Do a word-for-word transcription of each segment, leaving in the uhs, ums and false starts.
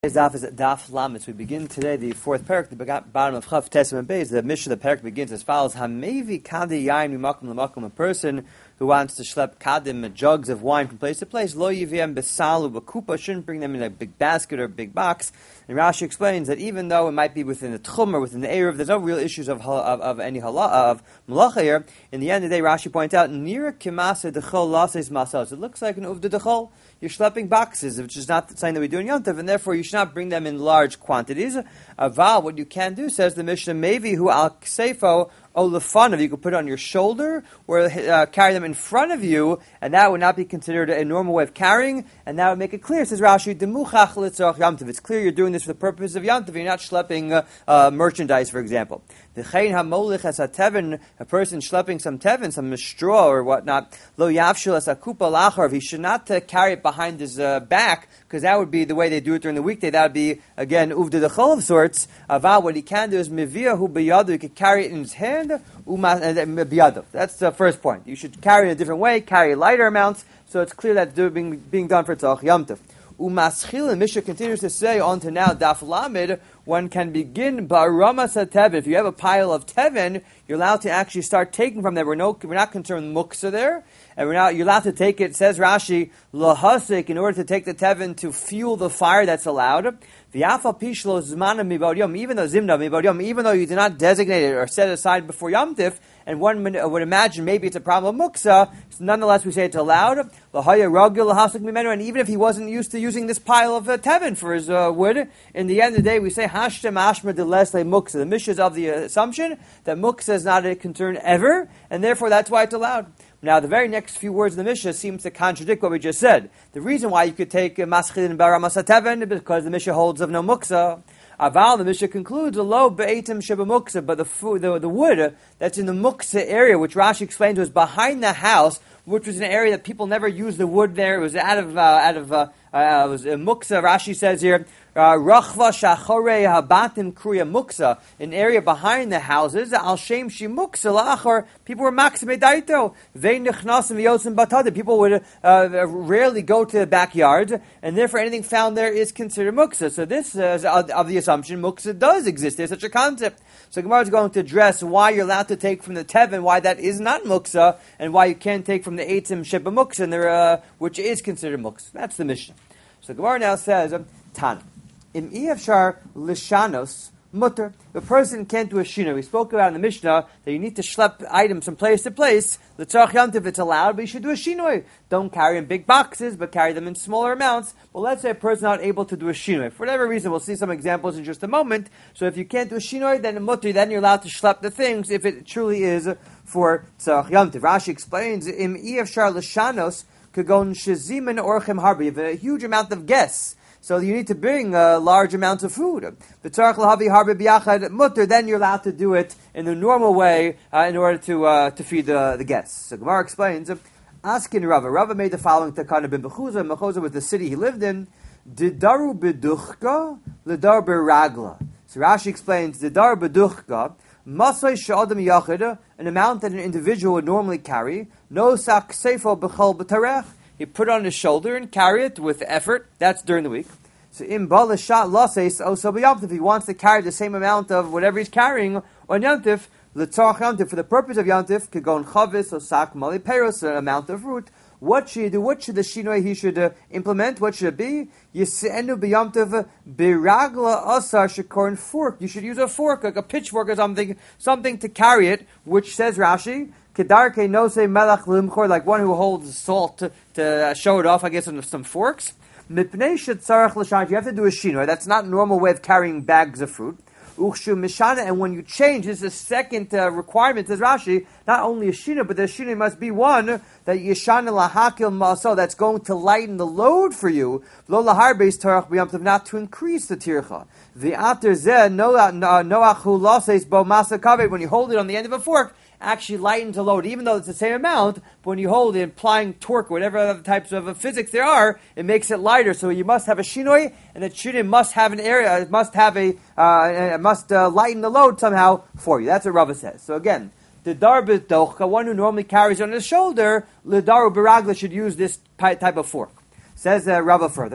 Daf is Daf Lamed. We begin today the fourth parak, the bottom of Chav Tesem Beis. The mission of the parak begins as follows: Hamevi Kadi Yain Mimakum Lamakum. A person who wants to schlep kadim, jugs of wine from place to place, lo yiviem besalu b'kupa, shouldn't bring them in a big basket or a big box. And Rashi explains that even though it might be within the tchum or within the eruv, there's no real issues of of, of any hala, of malacha here. In the end of the day, Rashi points out nira kimasa dechol lases masas. It looks like an uvda dechol. You're schlepping boxes, which is not something that we do in Yom Tov, and therefore you should not bring them in large quantities. Aval, what you can do, says the Mishnah, maybe who al ksefo o lefanov, you could put it on your shoulder or uh, carry them in front of you, and that would not be considered a normal way of carrying, and that would make it clear, says Rashi, demuchach litzarach Yom Tov. It's clear you're doing this for the purpose of Yom Tov, you're not schlepping uh, uh, merchandise, for example. V'chein hamolich as tevin, a person schlepping some tevin, some straw or whatnot, lo yavshil as kupa lachar, he should not uh, carry it behind his uh, back, because that would be the way they do it during the weekday. That would be, again, uvda dechol of sorts. Aval, what he can do is miviyahu biyadu, he could carry it in his hand, biyadu. That's the first point. You should carry it in a different way, carry lighter amounts, so it's clear that it's being, being done for tzach Yom Tov. Umaschil, and Mishnah continues to say on to now, Daf Lamed, one can begin baramas tevin. If you have a pile of tevin, you're allowed to actually start taking from there. We're, no, we're not concerned with muksa there, and we're not, you're allowed to take it, says Rashi, lahasik, in order to take the tevin to fuel the fire, that's allowed. V'yafal pishlo zmanam mibad yom, even though zimna mibad yom, even though you did not designate it or set it aside before Yom Tif, and one would imagine maybe it's a problem of muksa, nonetheless we say it's allowed. Lahaya ragil lahasik mimenu, and even if he wasn't used to using this pile of uh, tevin for his uh, wood, in the end of the day we say hashtem ashma de lesle muksa. The Mishnah is of the assumption that muksa is not a concern ever, and therefore that's why it's allowed. Now, the very next few words of the Mishnah seems to contradict what we just said. The reason why you could take maschil and baramas tevin is because the Mishnah holds of no muksa. Aval, the Mishnah concludes, a low be'etim sheba muksa, but the, food, the the wood that's in the muksa area, which Rashi explains was behind the house, which was an area that people never used the wood there. It was out of uh, out of uh, uh, it was uh, muksa. Rashi says here, rachva shachore habatim kruya muksa, an area behind the houses. Al shem shi muksa lachor. People were maxime daito. Vein nechnasim v'yotzim batad. People would uh, rarely go to the backyards, and therefore anything found there is considered muksa. So this is of, of the assumption muksa does exist. There's such a concept. So Gemara is going to address why you're allowed to take from the tevin, why that is not muksa, and why you can't take from the eitzim sheba muksa, and there, uh, which is considered muksa. That's the Mishnah. So Gemara now says, um, Tan. Im iyavshar lishanos mutter. The person can't do a shino. We spoke about in the Mishnah that you need to schlep items from place to place. L'tzarach Yom Tov, it's allowed, but you should do a shinoi. Don't carry in big boxes, but carry them in smaller amounts. Well, let's say a person not able to do a shinoi. For whatever reason, we'll see some examples in just a moment. So if you can't do a shinoi, then a mutter, then you're allowed to schlep the things if it truly is for tzarach Yom Tov. Rashi explains, Im iyavshar lishanos kagon shezimin orchem harbi. You have a huge amount of guests, so you need to bring uh, large amounts of food. Then you're allowed to do it in the normal way uh, in order to uh, to feed the, the guests. So Gemara explains, Askin Rava. Rava made the following takana ben Bechuza. Bechuza was the city he lived in. Didaru beduchka, lidar beragla. So Rashi explains, Didar beduchka, masay she'adam yachid, an amount that an individual would normally carry, no sak seifo b'chol b'tarech. He put it on his shoulder and carry it with effort. That's during the week. So in balashat lases also Yom Tov, if he wants to carry the same amount of whatever he's carrying on Yom Tov, l'tzarach Yom Tov, for the purpose of Yom Tov, could go on chavis or sak mali peros, an amount of fruit. What should he do? What should the shinoi he should uh, implement? What should it be? Yisenu b'Yom Tov biragla asar shekorn fork. You should use a fork, like a pitchfork or something, something to carry it. Which says Rashi, kedarke nose melach limchor, like one who holds salt to, to show it off. I guess on some forks. Mipnei shetzarach l'shanot. You have to do a shinoi. That's not a normal way of carrying bags of fruit. Uchshu mishana, and when you change, this is a second uh, requirement, says Rashi, not only a shina, but the shina must be one that yeshana lahakil maso, that's going to lighten the load for you, lo laharbeis tarach b'yom tov, not to increase the tircha. V'ater zeh noachu lases bo masa kaveh, when you hold it on the end of a fork, actually lightens the load, even though it's the same amount, but when you hold it, applying torque, whatever other types of physics there are, it makes it lighter. So you must have a shinoi, and that shinoi must have an area, it must have a, uh, it must uh, lighten the load somehow for you. That's what Rava says. So again, the darbit dochka, one who normally carries on his shoulder, the daru baragla should use this type of fork. Says uh, Rava further,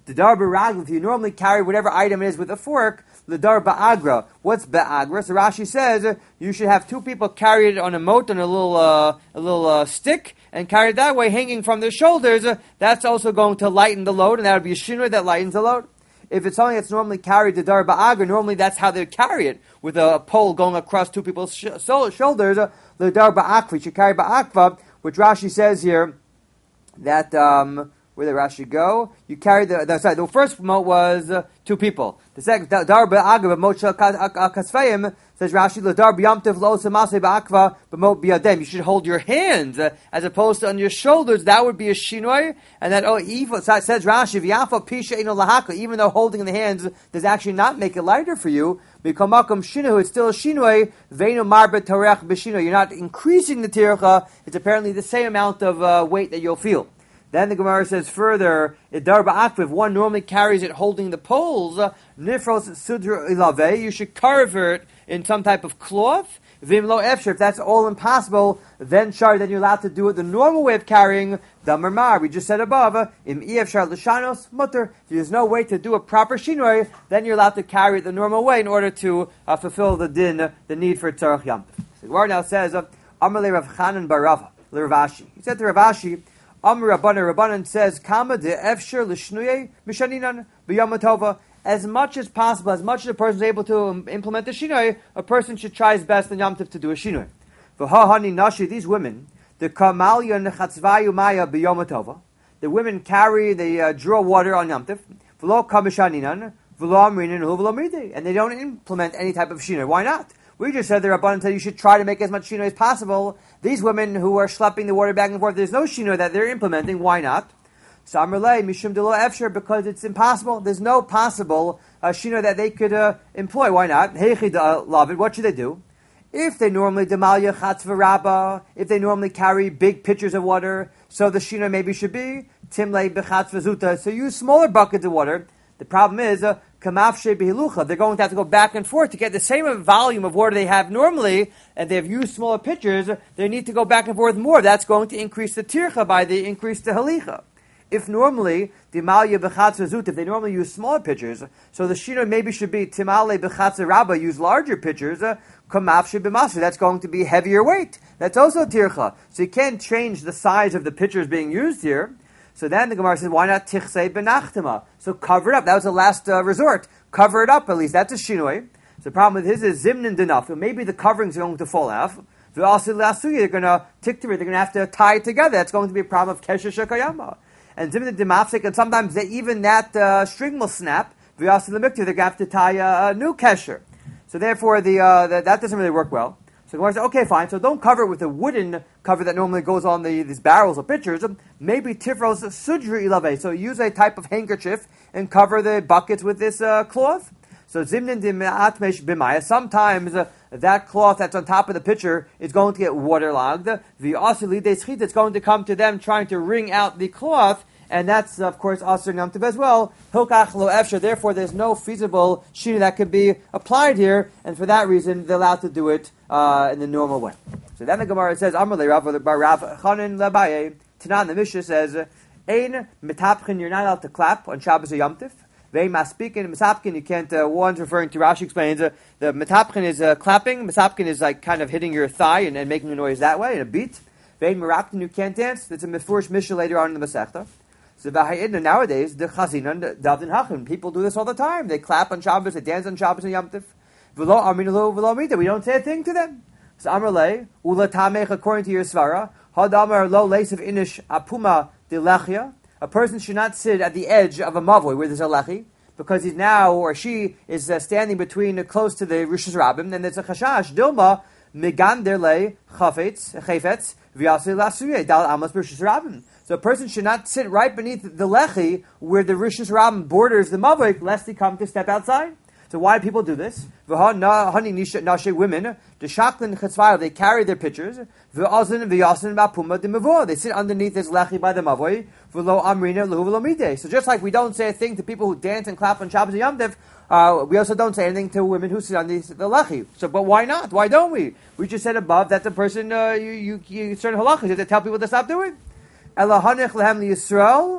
The dar b'ragl, if you normally carry whatever item it is with a fork, the dar ba'agra. What's ba'agra? So Rashi says uh, you should have two people carry it on a moat, on a little uh, a little uh, stick, and carry it that way, hanging from their shoulders. Uh, that's also going to lighten the load, and that would be a shinui that lightens the load. If it's something that's normally carried, the dar ba'agra, normally that's how they carry it, with a pole going across two people's sh- shoulders. Uh, the dar ba'akva, you should carry ba'akva, which Rashi says here that. Um, Where did Rashi go? You carry the, the sorry. The first moat was uh, two people. The second dar ba'agav moat shel kasfeim says Rashi dar b'yamtiv lo samase ba'akva b'moat b'yadem. You should hold your hands uh, as opposed to on your shoulders. That would be a shinoi. And that oh evil says Rashi v'yafa pisha ino lahaka. Even though holding in the hands does actually not make it lighter for you. B'komakom shinu, it's still a shinoi. Veinu marbet torech b'shinoi. You're not increasing the tircha. It's apparently the same amount of uh, weight that you'll feel. Then the Gemara says further, Idar ba'akva, if one normally carries it holding the poles, nifros sudra ilave, you should carve it in some type of cloth. Vim lo efshir, if that's all impossible, then shar, then you're allowed to do it the normal way of carrying the marmar. We just said above, im efshar l'shanos mutter. If there's no way to do a proper shinoi, then you're allowed to carry it the normal way in order to uh, fulfill the din, the need for tzarech yamtiv. So the Gemara now says, Amar le Rav Chanan bar Rava, le Rav Ashi. He said to Rav Ashi, Amr Rabbanan, Rabbanan says, Kama de efshir l'shnuye mishaninan b'yamatova. As much as possible, as much as a person is able to implement the shinoi, a person should try his best in Yom Tov to do a shinoi. V'hahani nashi, these women, the kamalya nechatzvayu maya b'yamatova. The women carry, they uh, draw water on Yom Tov. V'lo kamishaninan, v'lo amrinan, v'lo amride. And they don't implement any type of shinoi. Why not? We just said the Rabbanan said you should try to make as much shinoi as possible. These women who are schlepping the water back and forth, there's no shinoi that they're implementing. Why not? So Amrlei mishum de lo efshir, because it's impossible. There's no possible uh, shinoi that they could uh, employ. Why not? Heichi lavid. What should they do? If they normally demalya chatzva rabba, if they normally carry big pitchers of water, so the shinoi maybe should be timlei bechatzva zuta. So use smaller buckets of water. The problem is. Uh, They're going to have to go back and forth to get the same volume of water they have normally, and they have used smaller pitchers. They need to go back and forth more. That's going to increase the tircha by the increase the halicha. If normally the malya bechatza zut, if they normally use smaller pitchers, so the shino maybe should be timale bechatza rabba, use larger pitchers. Kamafshi b'masri, that's going to be heavier weight. That's also tircha. So you can't change the size of the pitchers being used here. So then the Gemara says, why not tichsei benachtema? So cover it up. That was the last uh, resort. Cover it up at least. That's a shinoi. So the problem with his is zimnin denaf. Maybe the coverings are going to fall off. They're going to tick to it. They're going to have to tie it together. That's going to be a problem of kesher shekayama. And zimnin demafsik, and sometimes they, even that uh, string will snap. They're going to have to tie a, a new kesher. So therefore, the, uh, the, that doesn't really work well. So the Gemara says, okay, fine. So don't cover it with a wooden cover that normally goes on the, these barrels or pitchers. Maybe tifros sudri ilave. So use a type of handkerchief and cover the buckets with this uh, cloth. So zimnin dimatmesh b'maya. Sometimes uh, that cloth that's on top of the pitcher is going to get waterlogged. The asili deschit, it's going to come to them trying to wring out the cloth. And that's, of course, Asr Yom Tov as well. Hilkach lo efshar. Therefore, there's no feasible shina that could be applied here, and for that reason, they're allowed to do it uh, in the normal way. So then the Gemara says, Amar le Rav bar Rav Chanan leBaye. Tanan, the Mishnah says, Ein mitapchin, you're not allowed to clap on Shabbos or Yom Tov. Vein maspikin, misapkin, you can't. Uh, one's referring to Rashi explains uh, the mitapchin is uh, clapping. Misapkin is like kind of hitting your thigh and, and making a noise that way in a beat. Vein meraktin, you can't dance. That's a mefurish Mishnah later on in the Masechta. So nowadays, the chazina, the davin hachin, people do this all the time. They clap on Shabbos, they dance on Shabbos and Yom Tov. V'lo amin lo v'lo amida. We don't say a thing to them. So Amar le ula tamech, according to your svara, hadamar lo leisav inish apuma de lechia. A person should not sit at the edge of a mavoi where there's a lechi, because he's now or she is uh, standing between uh, close to the rishus rabbim. Then there's a chashash dilma megander le chafetz chafetz v'yasei lasuye dal amos rishus rabbim. So a person should not sit right beneath the lechi where the rishus rabbim borders the mavoi, lest he come to step outside. So why do people do this? Honey nashe women, the shaklin chetzvayo, they carry their pitchers. V'azin v'yasin ba'puma de mavo. They sit underneath this lechi by the mavoi. V'lo amrina l'hu v'lo midei. So just like we don't say a thing to people who dance and clap on Shabbos and Yom Tov, uh, we also don't say anything to women who sit underneath the lechi. So, but why not? Why don't we? We just said above that the person uh, you you, you certain halachas you have to tell people to stop doing. Elahanich lehem liyisrael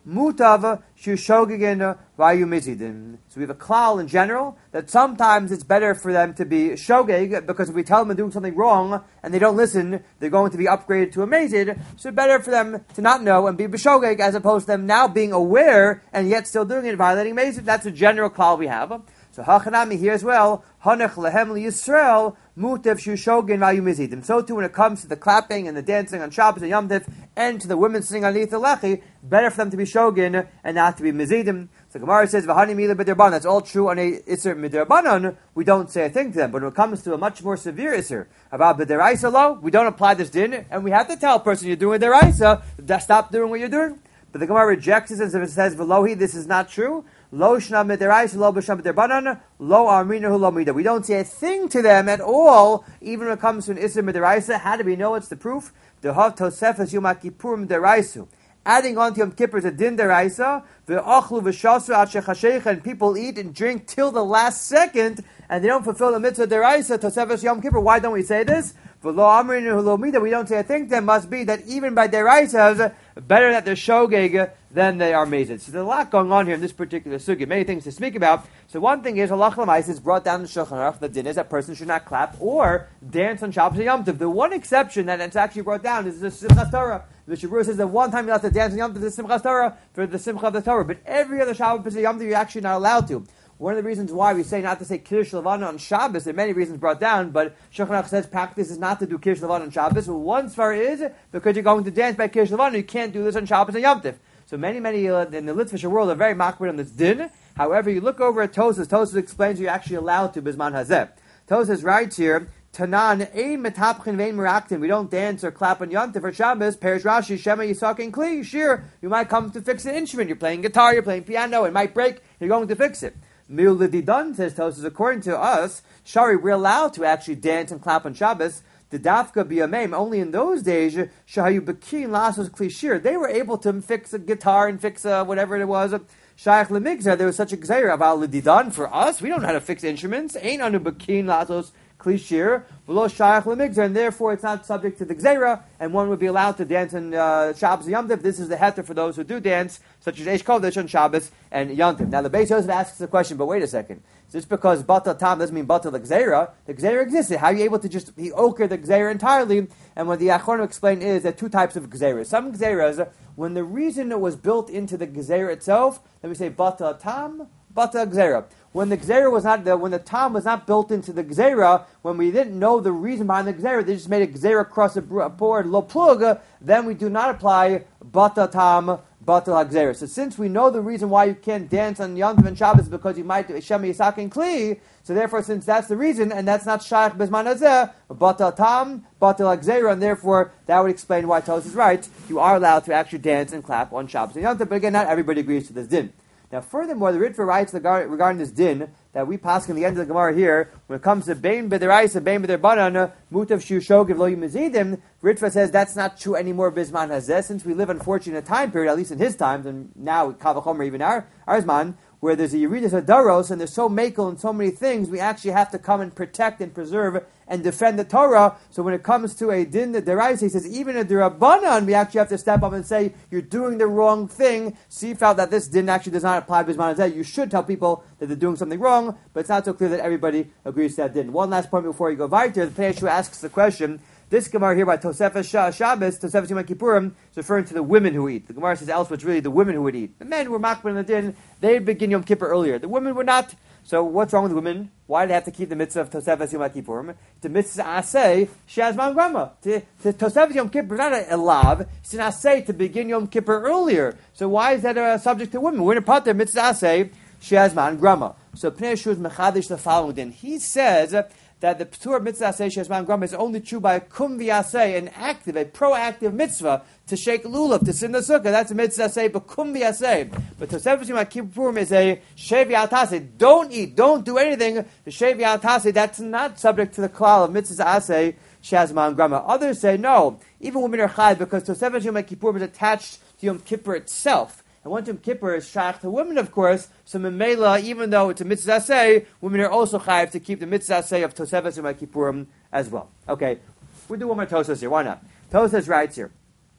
mutav shushogigin vayu mizidin. So we have a klal in general that sometimes it's better for them to be shogeg, because if we tell them they're doing something wrong and they don't listen, they're going to be upgraded to a mazid. So better for them to not know and be b'shogeg, as opposed to them now being aware and yet still doing it, violating mazid. That's a general klal we have. So hachanami here as well, hanech lehem liyisrael mutav shushogin vayu mizidim. So too when it comes to the clapping and the dancing on Shabbos and Yom Tov, and to the women sitting underneath the lechi, better for them to be shogin and not to be mizidim. So Gemara says, "V'hani mila b'derbanan." That's all true on a iser miderbanan. We don't say a thing to them. But when it comes to a much more severe iser about b'deraisa lo, we don't apply this din, and we have to tell a person you're doing deraisa, stop doing what you're doing. But the Gemara rejects this and says, "V'lohi, this is not true. Lo shna mideraisa, lo b'sham b'derbanan, lo arminahu lo mida." We don't say a thing to them at all, even when it comes to an iser mideraisa. How do we know it's the proof? Dehav tosefes yom kippurim deraisu. Adding on to Yom Kippur is a din deraisa. Ve'achlu v'shasu ad shechasheich, and people eat and drink till the last second, and they don't fulfill the mitzvah deraisa tosefes Yom Kippur. Why don't we say this? V'lo arminahu lo mida. We don't say a thing to them. Must be that even by deraisa, better that they're shogeg than they are mazid. So there's a lot going on here in this particular sugya. Many things to speak about. So one thing is, halach l'mais is brought down in Shulchan Aruch. The din is that person should not clap or dance on Shabbos and Yom Tov. The one exception that it's actually brought down is the Simchas Torah. The Shabur says that one time you're allowed to dance on Yom Tov is the Simchas Torah for the Simcha of the Torah, but every other Shabbos and Yom Tov you're actually not allowed to. One of the reasons why we say not to say Kiddush Levana on Shabbos, there are many reasons brought down, but Shulchan Aruch says practice is not to do Kiddush Levana on Shabbos. Well, one svar is because you're going to dance by Kiddush Levana, you can't do this on Shabbos and Yom Tov. So many, many uh, in the Litvisher world are very makbid on this din. However, you look over at Tosas. Tosas explains you're actually allowed to bisman hazeh. Tosas writes here, Tanan ein metapchin vein meraktin. We don't dance or clap on Yom Tov or Shabbos. Perish Rashi Shema Yisak and Kli. Sure, you might come to fix an instrument. You're playing guitar, you're playing piano. It might break. You're going to fix it. Mil Lididan, says Tosas. According to us, Shari, we're allowed to actually dance and clap on Shabbos. The dafka biyamim, only in those days, shahayu bekin lasos klishir. They were able to fix a guitar and fix a, whatever it was. Shayach lemigzar, there was such a gzeira about lididan. For us, we don't know how to fix instruments. Ain't anu bekin lasos klishir, below shayach lemigzar, and therefore it's not subject to the gzeira, and one would be allowed to dance on uh, Shabbos and Yom Tov. This is the heter for those who do dance, such as Eish Kodesh on Shabbos and Yom Tov. Now the Beis Yosef asks the question, but wait a second. Just because Batal Tam doesn't mean Batal the Gzeira, the Gzeira existed. How are you able to just be ochre the Gzeira entirely? And what the Achronim explained is there are two types of Gzeiras. Some Gzeiras, when the reason it was built into the Gzeira itself, then we say Batal Tam, Batal Gzeira. When the Gzeira was not, the, when the Tam was not built into the Gzeira, when we didn't know the reason behind the Gzeira, they just made a Gzeira across a board, lo plug, then we do not apply Batal Tam, Batal HaGzeira. So since we know the reason why you can't dance on Yom Tov and Shabbos is because you might do Shema Yisak and Kli, so therefore since that's the reason, and that's not Shaykh Bezman Hazeh, Batal Tam, Batal HaGzeira, and therefore that would explain why Tosas is right. You are allowed to actually dance and clap on Shabbos and Yom Tov, but again, not everybody agrees to this din. Now furthermore, the Ritva writes regarding this din, that we pass in the end of the Gemara here, when it comes to Bein B'deraisa, Bein B'derbanan, Mutav Shu Shogiv Lo Yimazidim, Ritva says that's not true anymore Bisman Hazeh, since we live unfortunately in a time period, at least in his times, and now Kavachomer even our, our Zman, where there's a Yeridus Adaros, and there's so makel and so many things, we actually have to come and protect and preserve and defend the Torah. So when it comes to a din the deraisa, he says even a derabanan, we actually have to step up and say you're doing the wrong thing. So you felt that this din actually does not apply to Bisman Hazeh. You should tell people that they're doing something wrong, but it's not so clear that everybody agrees to that din. One last point before you go weiter, the Pnei Yeshua asks the question. This Gemara here by Tosefes Shabbos, Tosefes Yom Kippurim, is referring to the women who eat. The Gemara says elsewhere it's really the women who would eat. The men who were makbid in the din, they'd begin Yom Kippur earlier. The women were not. So what's wrong with women? Why do they have to keep the mitzvah of Tosefes Yom Kippurim? The mitzvah aseh she'azman grama. Tosefes Yom Kippur is not a lav. It's an aseh to begin Yom Kippur earlier. So why is that a subject to women? We're in a part there, mitzvah aseh she'azman grama. So Pnei Yeshua is mechadish the following din. He says that the P'tur mitzvah aseh she'azman grama is only true by a kum v'aseh, an active, a proactive mitzvah to shake lulav, to sin the sukkah. That's a mitzvah aseh, but kum v'aseh. But Tosefes Yom Kippurim is a shevi al-taseh. Don't eat, don't do anything. The shevi al-taseh, that's not subject to the klal of mitzvah aseh she'azman grama. Others say no, even women are chayv because Tosefes Yom Kippurim is attached to Yom Kippur itself. And once Yom Kippur is shaykh to women, of course, so memela, even though it's a mitzvah aseh, women are also chayiv to keep the mitzvah aseh of Tosefes Yom Kippurim as well. Okay, we'll do one more Tosas here. Why not? Tosas writes here.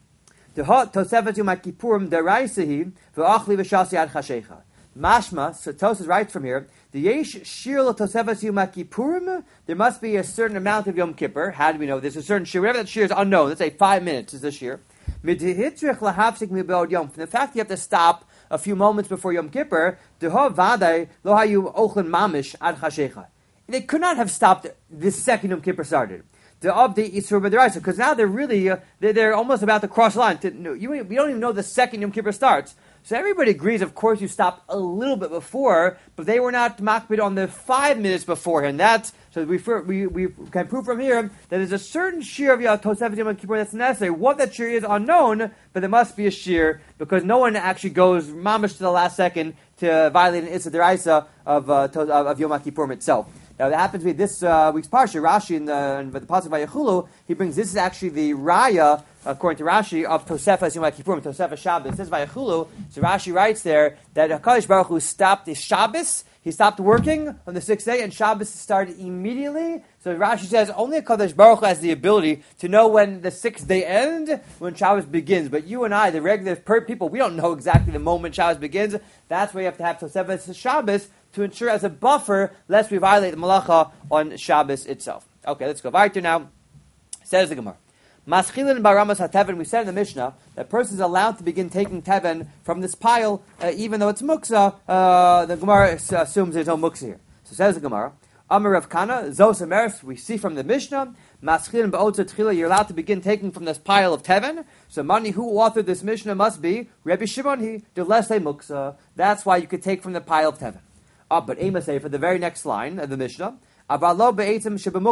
The hot Tosefet Yom Kippurim deraisahi v'achli v'shasi ad chashecha. Mashma, so Tosefet writes from here, the yesh shir Tosefet Yom Kippurim, there must be a certain amount of Yom Kippur. How do we know? There's a certain shir. Whatever that shir is unknown. Let's say five minutes is the shir. From the fact that you have to stop a few moments before Yom Kippur, they could not have stopped the second Yom Kippur started. The update Isur B'Deraisa, because now they're really uh, they're, they're almost about to cross the line. To, no, you, you don't even know the second Yom Kippur starts. So everybody agrees, of course, you stop a little bit before, but they were not makbid on the five minutes beforehand. That's so we we we can prove from here that there's a certain shear of Tosefet Yom Kippur that's necessary. What that shear is unknown, but there must be a shear because no one actually goes mamish to the last second to violate an Isur Deraisa of uh, of, of Yom Kippur itself. Now, that happens to be this uh, week's parsha. Rashi in the, in the pasuk Vayechulu, he brings this is actually the raya, according to Rashi, of Tosefes Yom Kippurim, Tosefes Shabbos. It says Vayechulu. So Rashi writes there that Hakadosh Baruch Hu stopped the Shabbos. He stopped working on the sixth day, and Shabbos started immediately. So Rashi says only Hakadosh Baruch Hu has the ability to know when the sixth day ends, when Shabbos begins. But you and I, the regular per people, we don't know exactly the moment Shabbos begins. That's why you have to have Tosefes Shabbos to ensure as a buffer, lest we violate the malacha on Shabbos itself. Okay, let's go weiter now. Says the Gemara. Maschilin baramas hateven. We said in the Mishnah that a person is allowed to begin taking teven from this pile, uh, even though it's muksa. Uh, the Gemara assumes there's no muksa here. So says the Gemara. Amar Rav Kana, Zos Emeres, we see from the Mishnah, Maschilin ba'otza tchila, you're allowed to begin taking from this pile of teven. So money who authored this Mishnah must be Rabbi Shimon, he, the less a muksa. That's why you could take from the pile of teven. Uh, but Amos say for the very next line of the Mishnah, don't take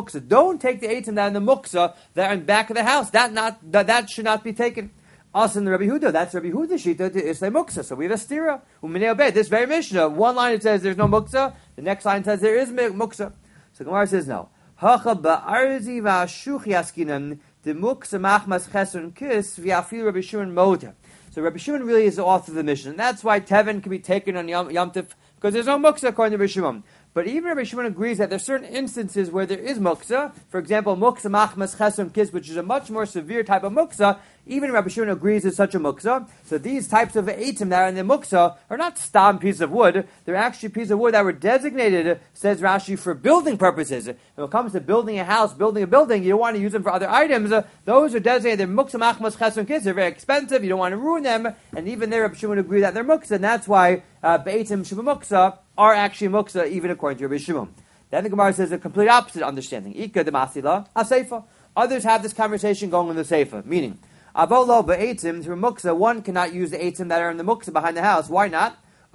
the eitim that are in the muksa that are in the back of the house. That not that, that should not be taken. Also in the Rabbi Huda, that's Rabbi Huda shita to Islay muksa. So we have a stira. This very Mishnah, one line it says there's no muksa, the next line says there is muksa. So Gemara says no. Hacha ba'arzi va'ashuch yaskinan the muksa machmas chesun kis v'afil Rabbi Shimon moda. So Rabbi Shimon really is the author of the Mishnah. And that's why teven can be taken on Yom, Yom Tif, because there's no muksa according to Rabbi Shimon. But even Rabbi Shimon agrees that there are certain instances where there is muksa. For example, muksa machmas chesun kis, which is a much more severe type of muksa. Even Rabbi Shimon agrees it's such a muksa. So these types of eitim that are in the muksa are not stam pieces of wood. They're actually pieces of wood that were designated, says Rashi, for building purposes. And when it comes to building a house, building a building, you don't want to use them for other items. Those are designated, they're muksa machmas chesun kis. They're very expensive. You don't want to ruin them. And even there, Rabbi Shimon agrees that they're muksa. And that's why uh, be'etim sheba muksa are actually muksa, even according to Rabbi Shimon. Then the Gemara says a complete opposite understanding. Ika de masila, a seifa. Others have this conversation going in the seifa, meaning, avolo be'etim, through muksa, one cannot use the etim that are in the muksa behind the house. Why not?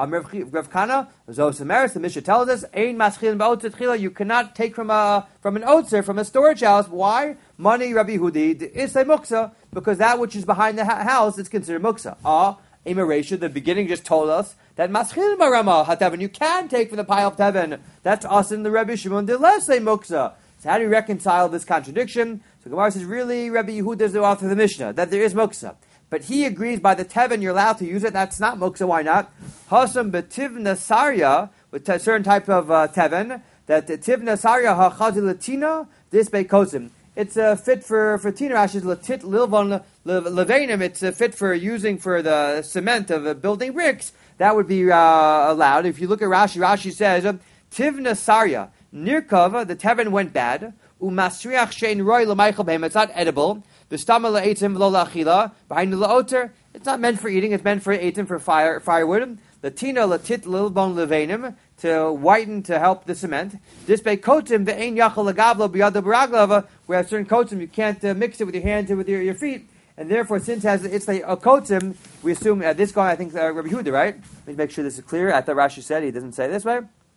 Rav Kana, Zosameris, the Mishnah tells us, ein maschilin ba'otzet chila, you cannot take from a from an otzer, from a storage house. Why? Money Rabbi Hudi, is a muksa, because that which is behind the ha- house is considered muksa. Ah, Emeresha, the beginning just told us that maschilin barama hateven, you can take from the pile of teven. That's us in the Rabbi Shimon, the less a muksa. So how do you reconcile this contradiction? So Gemara says, really, Rabbi Yehuda is the author of the Mishnah, that there is muksa. But he agrees by the teven you're allowed to use it. That's not muksa. Why not? Hasam betivna sarya, with a certain type of uh, teven, that the tivna sarya hachazi latina, this beikosim. It's uh, fit for for tina ashes latit lilvon levanim. It's uh, fit for using for the cement of uh, building bricks. That would be uh, allowed. If you look at Rashi, Rashi says tivna sarya nirkava. The teven went bad. Umasriach shein roy l'maychal behem. It's not edible. The stama la'etim v'lo la'achila. Behind the la'oter, it's not meant for eating. It's meant for eating for fire firewood. The tina latit lilbon levanim, to whiten, to help the cement. This bay kotim ve'ein yachal lagavlo b'yada b'raglava. We have certain kotim you can't uh, mix it with your hands and with your, your feet. And therefore, since it has, it's like a kotim, we assume uh, this guy. I think uh, Rabbi Huda, right? Let me make sure this is clear. I thought Rashi said he doesn't say it this way.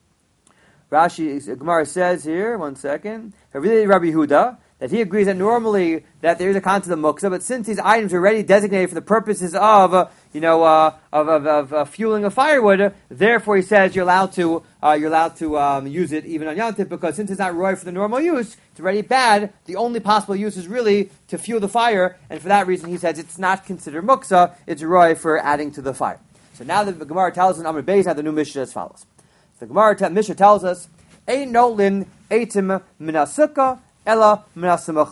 Rashi Gemara says here, one second. Really, Rabbi Huda, that he agrees that normally that there is a concept of muksa, but since these items are already designated for the purposes of, uh, you know, uh, of, of, of uh, fueling a firewood, therefore he says you're allowed to uh, you're allowed to um, use it even on Yom Tov, because since it's not roy for the normal use, it's already bad. The only possible use is really to fuel the fire, and for that reason he says it's not considered muksa; it's roy for adding to the fire. So now the Gemara tells us in Amar Beis how the new Mishnah as follows. The Gemara te- Mishnah tells us, "Ein nolin etim minasuka ella minasamuchla."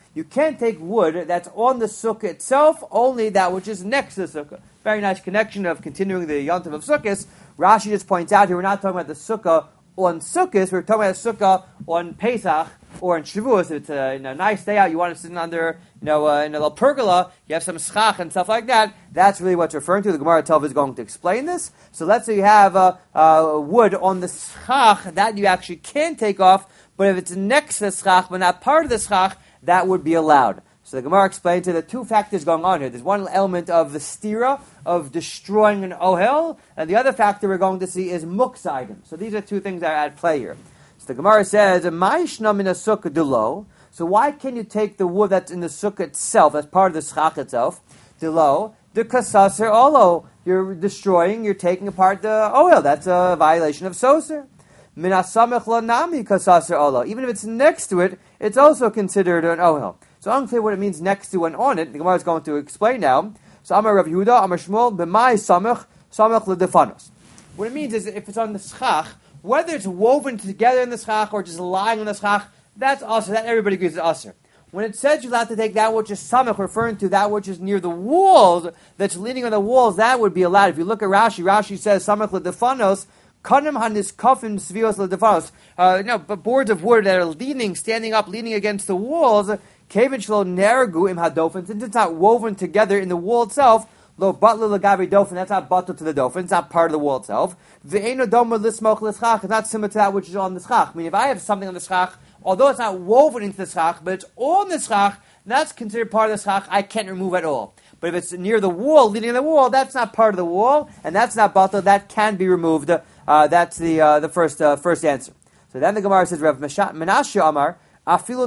You can't take wood that's on the sukkah itself, only that which is next to the sukkah. Very nice connection of continuing the Yontif of Sukkot. Rashi just points out here, we're not talking about the sukkah on Sukkot, we're talking about a sukkah on Pesach or in Shavuos. It's a you know, nice day out, you want to sit under you know, uh, in a little pergola, you have some schach and stuff like that. That's really what's referring to. The Gemara Tov is going to explain this. So let's say you have uh, uh, wood on the schach, that you actually can take off, but if it's next to the schach, but not part of the schach, that would be allowed. So the Gemara explains that there are two factors going on here. There's one element of the stira, of destroying an ohel, and the other factor we're going to see is muksa item. So these are two things that are at play here. So the Gemara says, "Ma'ishna min sukkah dulo." So why can you take the wood that's in the sukkah itself, that's part of the schach itself, dulo, the kasaser olo? You're destroying, you're taking apart the ohel. That's a violation of soser. Min hasamech lo nami kasaser olo. Even if it's next to it, it's also considered an ohel. So unclear what it means next to and on it. The Gemara is going to explain now. So Amar Rav Yehuda, Amar Shmuel, b'mai samech, samech ledefanos. What it means is if it's on the schach, whether it's woven together in the schach or just lying on the schach, that's usher. That everybody agrees is usher. When it says you're allowed to take that which is samech, referring to that which is near the walls, that's leaning on the walls, that would be allowed. If you look at Rashi, Rashi says samech ledefanos, kanim hanis kafim svios ledefanos. Uh, no, but boards of wood that are leaning, standing up, leaning against the walls. Kevin shlo nergu im hadofin, since it's not woven together in the wall itself, lo batla lagavi dofin, that's not batla to the dofin, it's not part of the wall itself. Ve'eno domer lismoch l'schach, it's not similar to that which is on the schach. I mean, if I have something on the schach, although it's not woven into the schach, but it's on the schach, that's considered part of the schach, I can't remove at all. But if it's near the wall, leading the wall, that's not part of the wall, and that's not batla, that can be removed. Uh, that's the uh, the first uh, first answer. So then the Gemara says, Rav Menashe Amar, even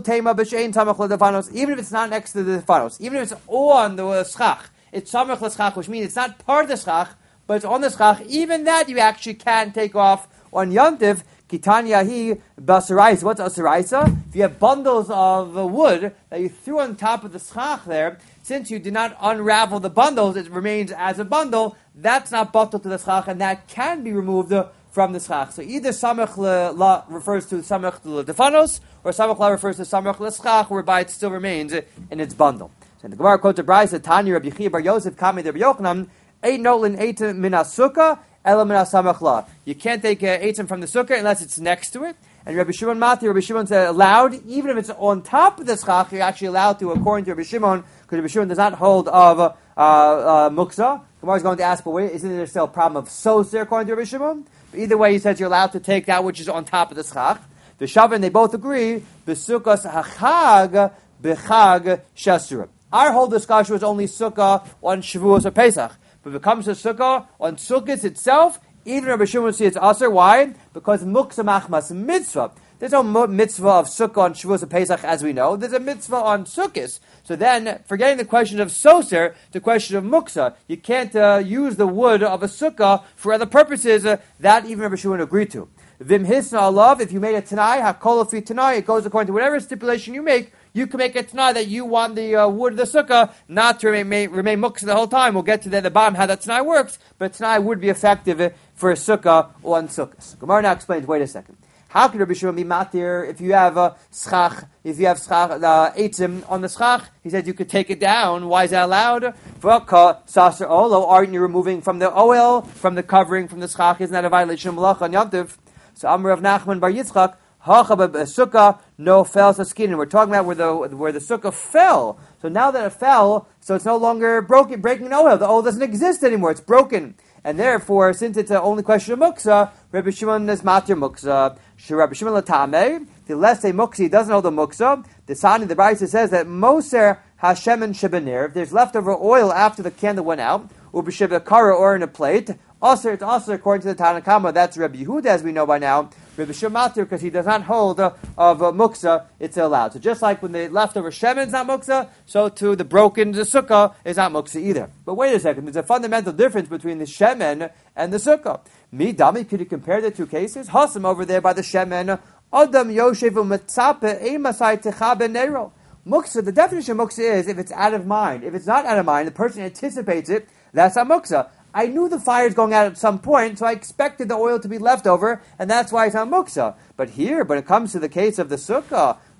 if it's not next to the defanos, even if it's on the schach, it's samech l'schach, which means it's not part of the schach, but it's on the schach, even that you actually can take off on Yontiv. Kitanyahi basaraisa. What's asaraisa? If you have bundles of uh, wood that you threw on top of the schach there, since you did not unravel the bundles, it remains as a bundle, that's not batal to the schach, and that can be removed uh, from the schach. So either samech la refers to samech ledefanos, or samech la refers to samech leschach, whereby it still remains in its bundle. So in the Gemara quotes a brayso, Tanya Rabbi Yechia bar Yosef Kami Rabbi Yochanan, Ein nolin eitim min hasukah, ela min hasamech la. You can't take uh, eitim from the sukkah unless it's next to it. And Rabbi Shimon Mati, Rabbi Shimon said allowed, even if it's on top of the schach, you're actually allowed to, according to Rabbi Shimon, because Rabbi Shimon does not hold of uh, uh, muksa. Gemara is going to ask, but wait, isn't there still a problem of soser according to Rabbi Shimon? But either way, he says you're allowed to take that which is on top of the schach. The Shavin, they both agree, b'sukkos hachag b'chag shasura. Our whole discussion was only sukkah on Shavuos or Pesach. But if it comes to sukkah on Sukkot itself, even Rabbi Shimon would see it's aser. Why? Because muksa machmas mitzvah. There's no mitzvah of sukkah on Shavuos or Pesach, as we know. There's a mitzvah on Sukkot. So then, forgetting the question of soser, the question of muksa, you can't uh, use the wood of a sukkah for other purposes. Uh, that even Rabbi Shimon agreed to. Vim hisna alav, if you made a tanai, hakolofi tanai, it goes according to whatever stipulation you make. You can make a tanai that you want the uh, wood of the sukkah not to remain, remain muksa the whole time. We'll get to the, the bottom how that tanai works, but tanai would be effective uh, for a sukkah on sukkahs. Gemara now explains, wait a second. How can Rabbi Shimon be matir if you have a schach, if you have schach, uh, eitzim on the schach? He said you could take it down. Why is that allowed? V'ka saser olo, aren't you removing from the oil, from the covering, from the schach? Isn't that a violation of malacha on Yontiv? So Amar of Nachman bar Yitzchak, hacha sukkah no fell sa skin. And we're talking about where the where the sukkah fell. So now that it fell, so it's no longer broken, breaking the oil. The oil doesn't exist anymore. It's broken. And therefore, since it's the only question of muksa, Rabbi Shimon is matir muksa. Rabbi Shimon latame, the less say muksa, he doesn't hold the muksa. The Sani, the Brayso says that moser hashemen shebenir, if there's leftover oil after the candle went out, ubisheva kara or in a plate, also it's also according to the Tanna Kama, that's Rabbi Yehuda as we know by now. Rabbi Shimon matir, because he does not hold uh, of uh, muksa, it's allowed. So just like when the leftover shemen is not muksa, so too the broken the sukkah is not muksa either. But wait a second, there's a fundamental difference between the shemen and the sukkah. Mi dami, could you compare the two cases? Hasam over there by the shemen, Adam yoshevu metzape emasai techa nero. Muksa, the definition of muksa is if it's out of mind. If it's not out of mind, the person anticipates it, that's not muksa. I knew the fire is going out at some point, so I expected the oil to be left over, and that's why it's not muksa. But here, when it comes to the case of the sukkah,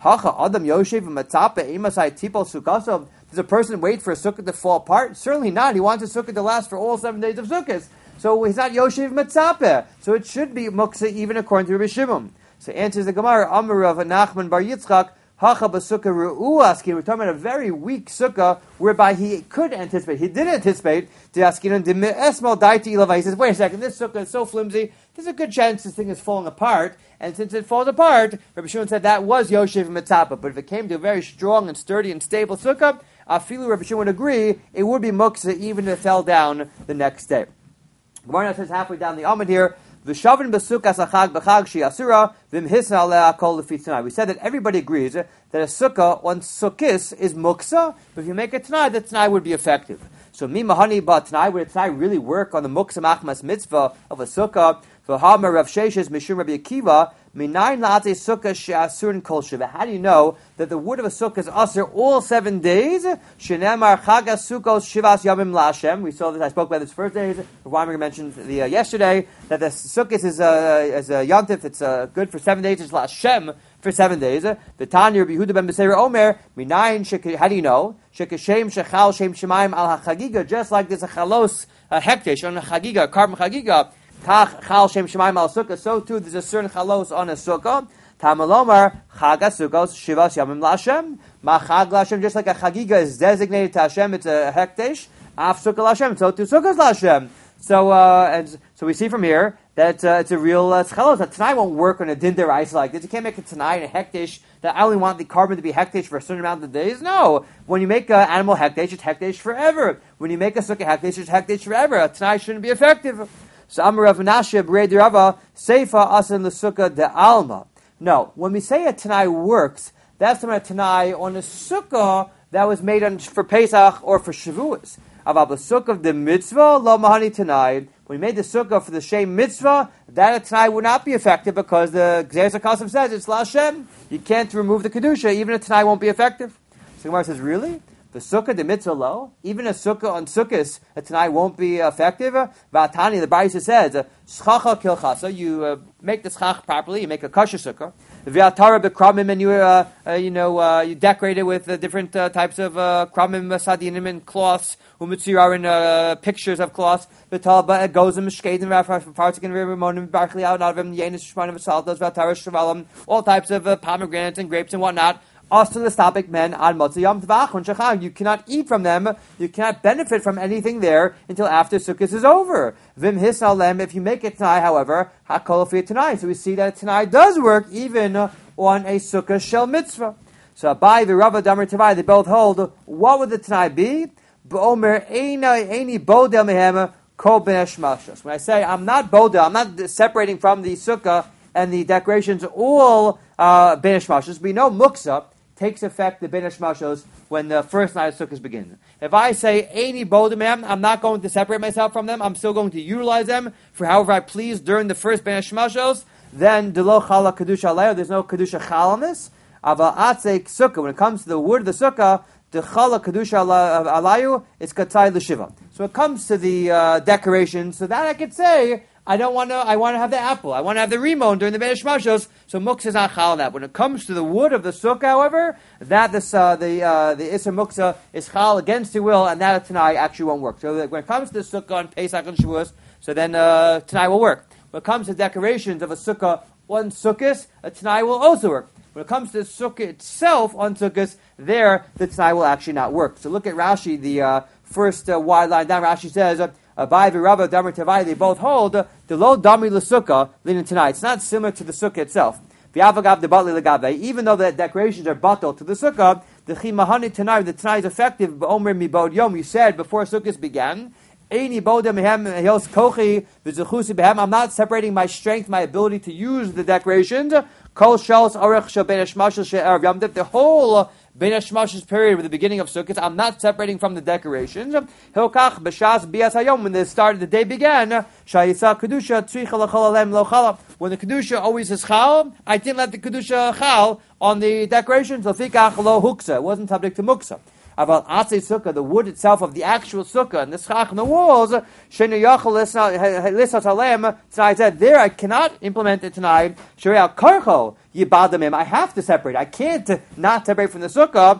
Hacha Adam Yoshev Matzape Emasai Tipol Sukkasov. Does a person wait for a sukkah to fall apart? Certainly not. He wants a sukkah to last for all seven days of sukkahs. So he's not Yoshev Matzape. So it should be muksa even according to Rabbi Shimon. So answers the Gemara, Amar of Nachman Bar Yitzchak, Hacha B'Sukkah Ru'u. We're talking about a very weak sukkah whereby he could anticipate. He did anticipate the Askinon de Esmal Daiti Ilava. He says, wait a second, this sukkah is so flimsy, there's a good chance this thing is falling apart. And since it falls apart, Rabbi Shimon said that was Yoshev Mitzapa. But if it came to a very strong and sturdy and stable sukkah, Afilu Rabbi Shimon would agree, it would be muksa even if it fell down the next day. Gemara says halfway down the Amud here, V'shavin b'sukkah sachag b'chag shi'asura v'mhisna aleh akol lefi tanai. We said that everybody agrees that a sukkah on sukkis is muksa, but if you make a tanai, the tanai would be effective. So mi mahani ba tanai, would a tanai really work on the muksa machmas mitzvah of a sukkah? V'hama Rav Sheshes mishum Rabbi Akiva minayin la'atei sukkah she'asurin kol shiva. How do you know that the wood of a sukkah is asur all seven days? Shenemar chagas sukkos shivas yamim la'Hashem. We saw this. I spoke about this first day. Weimer mentioned the uh, yesterday that the sukkah is a is a yontif. It's uh, good for seven days. It's la'Hashem for seven days. The Tanya Rabbi Yehuda ben Beseira Omer minayin shek. How do you know? Shekeshem shechal shem shemayim al hachagiga. Just like there's a chalos a hekdesh on a chagiga, a carbon chagiga. Tach chal shem shemayim al sukkah. So too, there's a certain chalos on a sukkah. Tamalomar chaga sukkos shivas yamim la'Hashem. Ma chag la'Hashem. Just like a chagiga is designated to Hashem, it's a hekdesh. Af sukkah la'Hashem. So too, sukkahs la'Hashem. So uh, and so we see from here that uh, it's a real uh, chalos. A tanai won't work on a din deraisa like this. You can't make a tanai and a hekdesh that I only want the carbon to be hekdesh for a certain amount of days. No, when you make an animal hekdesh, it's hekdesh forever. When you make a sukkah hekdesh, it's hekdesh forever. A tanai shouldn't be effective. So Amar Rav Menashe B'rei Rava Seifa Asan L'Sukkah De Alma. No, when we say a tanai works, that's not a tanai on a sukkah that was made on, for Pesach or for Shavuos. Aval b'sukkah de mitzvah lo mahani tanai. When we made the sukkah for the shem mitzvah, that a tanai would not be effective because the Gzeres HaKasav says it's la'Hashem. You can't remove the kedusha, even a tanai won't be effective. So Gemara says, really? The sukkah, the mitzvah low, even a sukkah on sukkahs, a tanai won't be effective. V'atani, the Brisa says, "Schacha kilchasa." You uh, make the schach properly. You make a kosher sukkah. V'atara b'kramim, and you uh, uh, you know uh, you decorate it with uh, different uh, types of uh, kramim, sadinim, and cloths. Umitzir in uh, pictures of cloths. V'talba gozim shkeidim v'fartikin v'rimonim v'barchli out of them yenis shmanim v'saltos v'atara shvalim. All types of uh, pomegranates and grapes and whatnot. Ostolastopic men on Motzayom Tvachon Shachag. You cannot eat from them. You cannot benefit from anything there until after Sukkot is over. Vim hisalem. If you make it tanai, however, hakol fi tanai. So we see that tanai does work even on a Sukkah shel mitzvah. So Abai v'Rava Damar Tavai, they both hold. What would the tanai be? B'omer eina eini bodel mehem kol benesh mashos. When I say I'm not bodel, I'm not separating from the Sukkah and the decorations all uh, benesh mashos. We know muksa takes effect, the Ben Hashmashos, when the first night of Sukkot begins. If I say, Eini Bodemem, I'm not going to separate myself from them, I'm still going to utilize them for however I please during the first Ben Hashmashos, then Delo Chala Kedusha Aleo, there's no Kedusha Chal on this. Ava Atzek Sukkah, when it comes to the wood of the Sukkah, the Chala Kedusha Alayu, it's Katzai L'Shiva. So it comes to the uh, decoration, so that I could say, I don't want to. I want to have the apple. I want to have the rimon during the Ben Hashmashos. So muksa is not chal on that. When it comes to the wood of the sukkah, however, that this uh, the uh, the iser muksa is chal against your will, and that tanai actually won't work. So when it comes to the sukkah on Pesach and Shavuos, so then uh, tanai will work. When it comes to decorations of a sukkah on sukkahs, a tanai will also work. When it comes to the sukkah itself on sukkahs, there the tanai will actually not work. So look at Rashi, the uh, first uh, wide line down. Rashi says. Uh, Abai v'Rava Damar Tavai, they both hold the low dami l'sukkah linen tonight. It's not similar to the sukkah itself. V'avagav the batli l'gavei. Even though the decorations are batal to the sukkah, the chimahani tonight, the tonight is effective. B'omer mibod yom. You said before sukkahs began. Eini bodem mehem hils kochi v'zechusi behem. I'm not separating my strength, my ability to use the decorations. Kol shals arech shel ben hashmashos she'erav yom tov. The whole Ben Hashmash's period with the beginning of Sukkot, I'm not separating from the decorations. Hilkach b'shas bias hayom, when the start of the day began, shayisa kedusha tzricha l'chol alem lo chala. When the kedusha always is chal, I didn't let the kedusha chal on the decorations. Lefikach lo huksa, it wasn't subject to muksa. Aval atzei sukkah, the wood itself of the actual sukkah, and the schach on the walls, shenu yachal lisat alem. Tonight said there I cannot implement it tonight. Shariah karcho yibadamim. I have to separate. I can't not separate from the sukkah.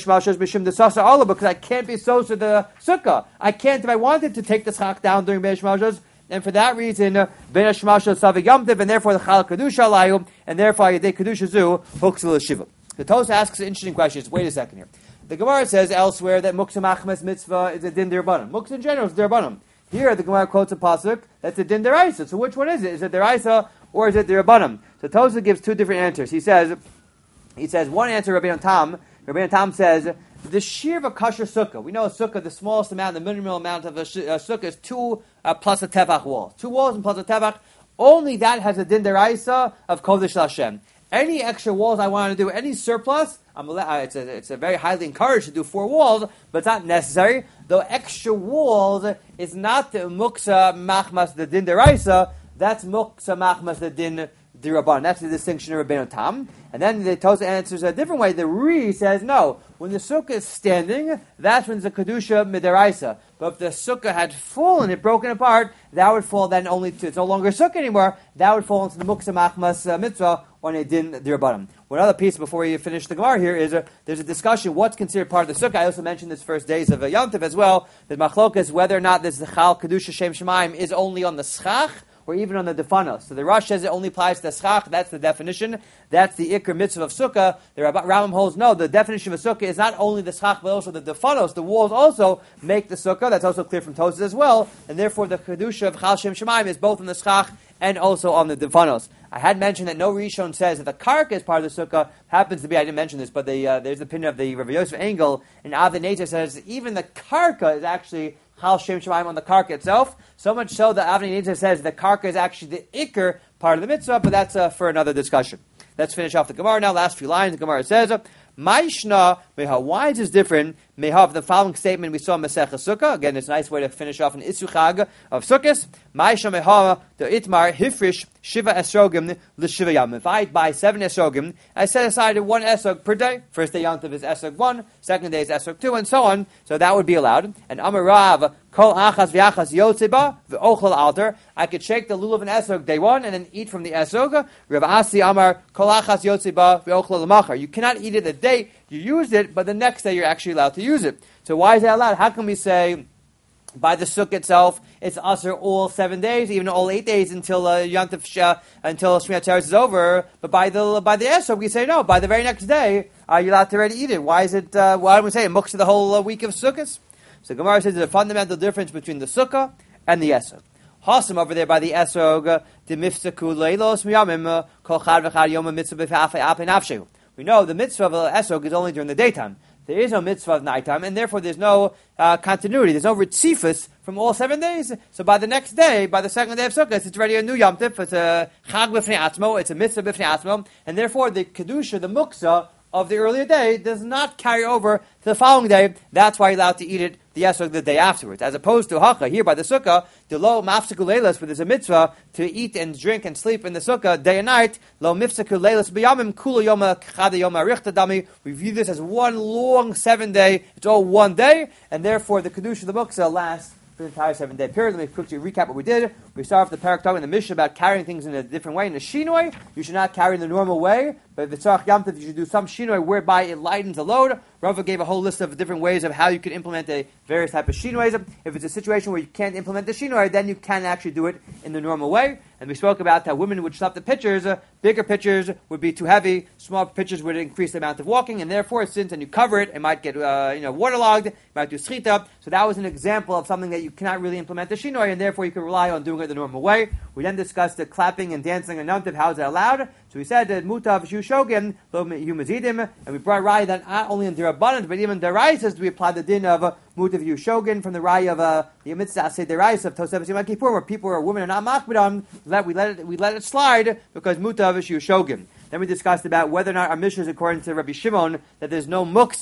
Because I can't be so to the sukkah. I can't if I wanted to take the schach down during Beis Moshes. And for that reason, Ben Hashmasha Savik Yomtiv, and therefore the Chal Kedusha Alayum, and therefore Yedei Kedusha Zu hooks to the Shiva. The Tosfos asks an interesting question. Wait a second here. The Gemara says elsewhere that Muksa Machmas Mitzvah is a Din D'Rabbanan. Muksa in general is D'Rabbanan. Here the Gemara quotes a pasuk that's a Din D'Oraisa. So which one is it? Is it D'Oraisa or is it D'Rabbanan? So Tosfos gives two different answers. He says, he says one answer, Rabbeinu Tam. Rabbeinu Tam says, the shear of a kosher sukkah. We know a sukkah, the smallest amount, the minimal amount of a, sh- a sukkah is two uh, plus a tefach wall. Two walls and plus a tefach. Only that has a din deraisa of kodesh Hashem. Any extra walls I want to do, any surplus, I'm, uh, it's, a, it's a very highly encouraged to do four walls, but it's not necessary. Though extra walls is not the muksa machmas the din deraisa. That's muksa machmas the din D'Rabbanan. That's the distinction of Rabbeinu Tam. And then the Tosfos answers a different way. The Ri says, no, when the sukkah is standing, that's when it's a Kedusha Midaraisa. But if the sukkah had fallen, it broken apart, that would fall then only to, it's no longer a sukkah anymore, that would fall into the Muksa Machmas uh, Mitzvah on a Din D'Rabbanan. One other piece before we finish the Gemara here is a, there's a discussion what's considered part of the sukkah. I also mentioned this first days of uh, Yom Tov as well. The Machlokas, whether or not this Chal Kedusha Shem Shemaim is only on the Schach, or even on the defanos. So the Rosh says it only applies to the schach. That's the definition. That's the ikr mitzvah of sukkah. The Rambam holds no. The definition of a sukkah is not only the schach, but also the defanos. The walls also make the sukkah. That's also clear from Tosfos as well. And therefore, the kedusha of Chal Shem Shemaim is both on the schach and also on the defanos. I had mentioned that no Rishon says that the karka is part of the sukkah. Happens to be, I didn't mention this, but the, uh, there's the opinion of the Rav Yosef Engel, and Avnei Nezer says even the karka is actually Chal Shem Shemaim on the karka itself. So much so that Avnei Nezer says the karka is actually the ikr part of the mitzvah, but that's uh, for another discussion. Let's finish off the Gemara now. Last few lines. The Gemara says, Maishna meha. Why is this different? Meha, the following statement we saw in Masechah Sukkah. Again, it's a nice way to finish off an Isuchag of Sukkos. Maishna meha the itmar hifrish shiva esrogim l'shiva yam. If I buy seven esrogim, I set aside one esrog per day. First day Yom Tov is esrog one, second day is esrog two, and so on. So that would be allowed. And Amarav kol achas v'achas yotzeba v'ochel alter. I could shake the lulav of an esrog day one and then eat from the esrog. Rav Asi Amar kol achas yotzeba v'ochel l'machar. You cannot eat it a day. You used it, but the next day you're actually allowed to use it. So why is that allowed? How can we say by the sukkah itself it's usher all seven days, even all eight days until uh, Yom Tov Shah, until Shmini Atzeres is over? But by the by the esrog we say no. By the very next day, are you allowed to already eat it? Why is it? Uh, why do we say it muksa the whole uh, week of sukkahs? So Gemara says there's a fundamental difference between the sukkah and the esrog. Hasam over there by the esrog, the mifsaku leilos miyamim kol chad v'chad yom mitzvah b'fa'afei apei nafshehu. We know the mitzvah of esrog is only during the daytime. There is no mitzvah of nighttime, and therefore there's no uh, continuity. There's no ritzifus from all seven days. So by the next day, by the second day of Sukkot, it's already a new Yom Tov. It's a chag b'fnei atzmo. It's a mitzvah b'fnei atzmo, and therefore the kedusha, the muksa of the earlier day, does not carry over to the following day. That's why you're allowed to eat it the esrog the day afterwards, as opposed to hacha here by the sukkah, the lo mafsaku leilas, where there's a mitzvah to eat and drink and sleep in the sukkah day and night. Lo mifsaku leilas b'yamim kula yoma chada yoma richta dami. We view this as one long seven day. It's all one day, and therefore the kedusha of the muksa lasts for the entire seven day period. Let me quickly recap what we did. We started off the parak talking in the Mishnah about carrying things in a different way. In a shinoi, you should not carry in the normal way, but if it's tzarach yom tov, you should do some shinoi whereby it lightens the load. Rava gave a whole list of different ways of how you can implement a various type of shinois. If it's a situation where you can't implement the shinoi, then you can actually do it in the normal way. And we spoke about how women would slap the pitchers. Uh, bigger pitchers would be too heavy. Small pitchers would increase the amount of walking, and therefore, since and you cover it, it might get uh, you know waterlogged. It might do schita. So that was an example of something that you cannot really implement the shinoi, and therefore you can rely on doing it the normal way. We then discussed the clapping and dancing and Yom Tov. How is that allowed? So we said that mutav shu shogim lo humazidim, and we brought raya that not only in D'Rabbanan but even D'Oraisa do we apply the din of uh, mutav shu shogin from the raya of uh, the mitzvah asay D'Oraisa of Tosefes Yom Kippur, where people or women are not makbidam. Let we let it we let it slide because mutav shu shogin. Then we discussed about whether or not our mission is according to Rabbi Shimon that there's no muksa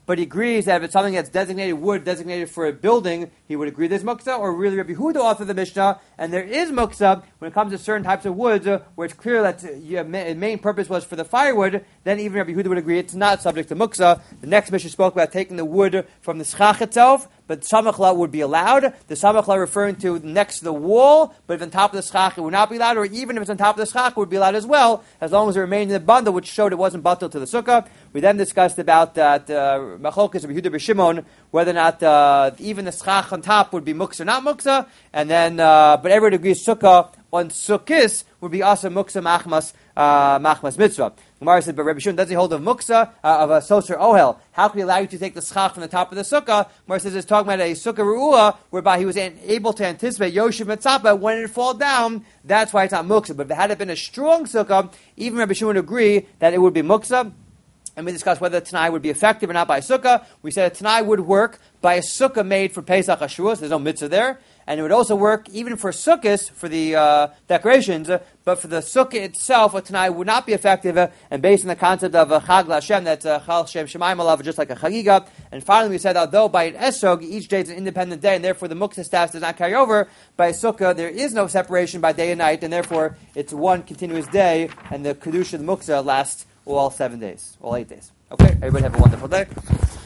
but he agrees that if it's something that's designated wood, designated for a building, he would agree there's muksa, or really Rabbi Yehuda authored the Mishnah, and there is muksa when it comes to certain types of woods, uh, where it's clear that uh, your main purpose was for the firewood, then even Rabbi Yehuda would agree it's not subject to muksa. The next Mishnah spoke about taking the wood from the schach itself, but samachla would be allowed. The samachla referring to next to the wall, but if on top of the schach it would not be allowed, or even if it's on top of the schach it would be allowed as well, as long as it remained in the bundle, which showed it wasn't batel to the sukkah. We then discussed about that uh, machlokes of Yehuda b'Shimon, whether or not uh, even the schach on top would be muksa or not muksa, and then, uh, but everyone agrees sukkah on sukkis would be asa muksa machmas uh, machmas mitzvah. Gemara said, but Rabbi Shimon does he hold of muksa, uh, of a soser ohel? How can he allow you to take the schach from the top of the sukkah? Gemara says it's talking about a sukkah ru'ah, whereby he was an, able to anticipate yoshev mitzapa when it fall down. That's why it's not muksa. But if it had been a strong sukkah, even Rabbi Shimon would agree that it would be muksa. And we discussed whether Tanai would be effective or not by a sukkah. We said a Tanai would work by a sukkah made for Pesach HaShavuos. There's no mitzvah there. And it would also work even for sukkahs, for the uh, decorations, uh, but for the sukkah itself, a Tanai would not be effective, uh, and based on the concept of a Chag LaHashem, that's a Chal Shem Shemayim Alav, just like a Chagiga. And finally we said, although by an Esrog, each day is an independent day, and therefore the Muktzah status does not carry over, by a sukkah there is no separation by day and night, and therefore it's one continuous day, and the Kedusha of the Muktzah lasts all seven days, all eight days. Okay, everybody have a wonderful day.